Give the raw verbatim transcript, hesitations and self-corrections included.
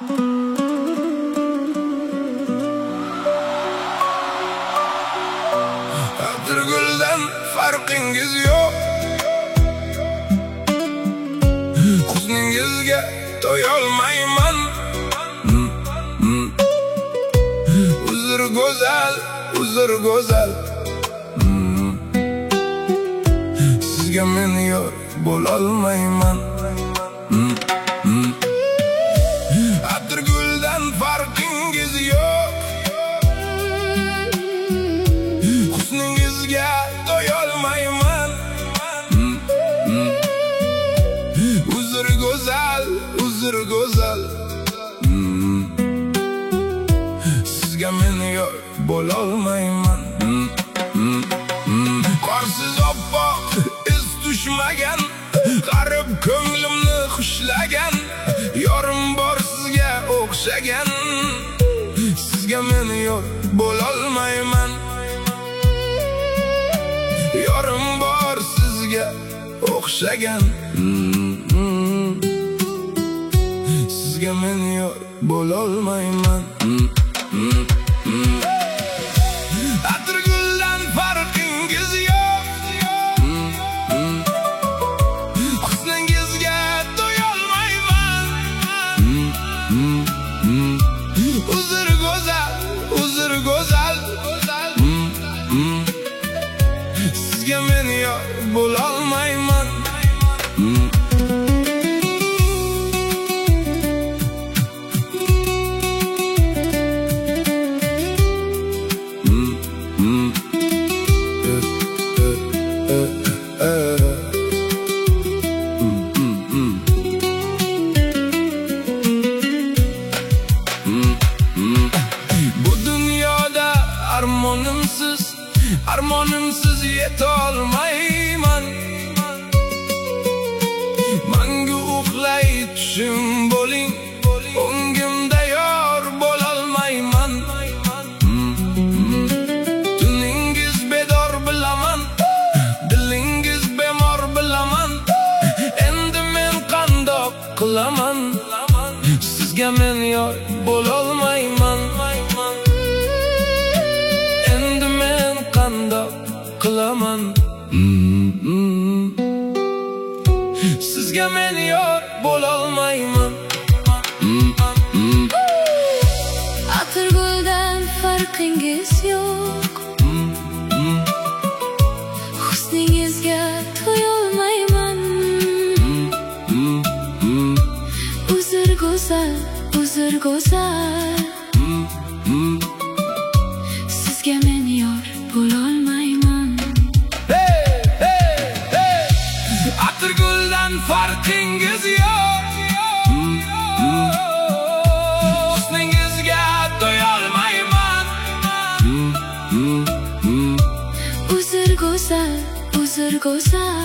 Atirguldan farqingiz yo'q, husningizga to'yolmayman. Uzr go'zal, uzr go'zal, sizga men yor bo'lolmayman. Atirguldan farqingiz yo'q, husningizga to'yolmayman. Uzr go'zal, uzr go'zal, sizga men yor bo'lolmayman. Qorsiz oppoq iz tushmagan, g'arib ko'nglimni xushlagan yorim bor sizga o'xshagan. Sizga men yor bo'lolmayman. Yorim bor sizga o'xshagan. Sizga men yor bo'lolmayman. Atirguldan farqingiz yo'q, husningizga to'yolmayman. Uzr go'zal, uzr go'zal, sizga men yor bo'lolmayman. Bu dunyoda armonimsiz, armonimsiz yetolmayman. Mangu uxlay tushim bo'ling, o'ngimda yor bo'lolmayman. Tuningiz bedor bilaman, dilingiz bemor bilaman. Endi men qandoq qilaman? Sizga men yor bo'lolmayman. Endi men qandoq qilaman? Sizga men yor bo'lolmayman. Atirguldan farqingiz yo'q, husningizga to'yolmayman. Uzr go'zal, uzr go'zal, sizga men yor bo'lolmayman. Hey, hey, hey! Atirguldan farqingiz yo'q, husningizga to'yolmayman. Uzr go'zal, uzr go'zal,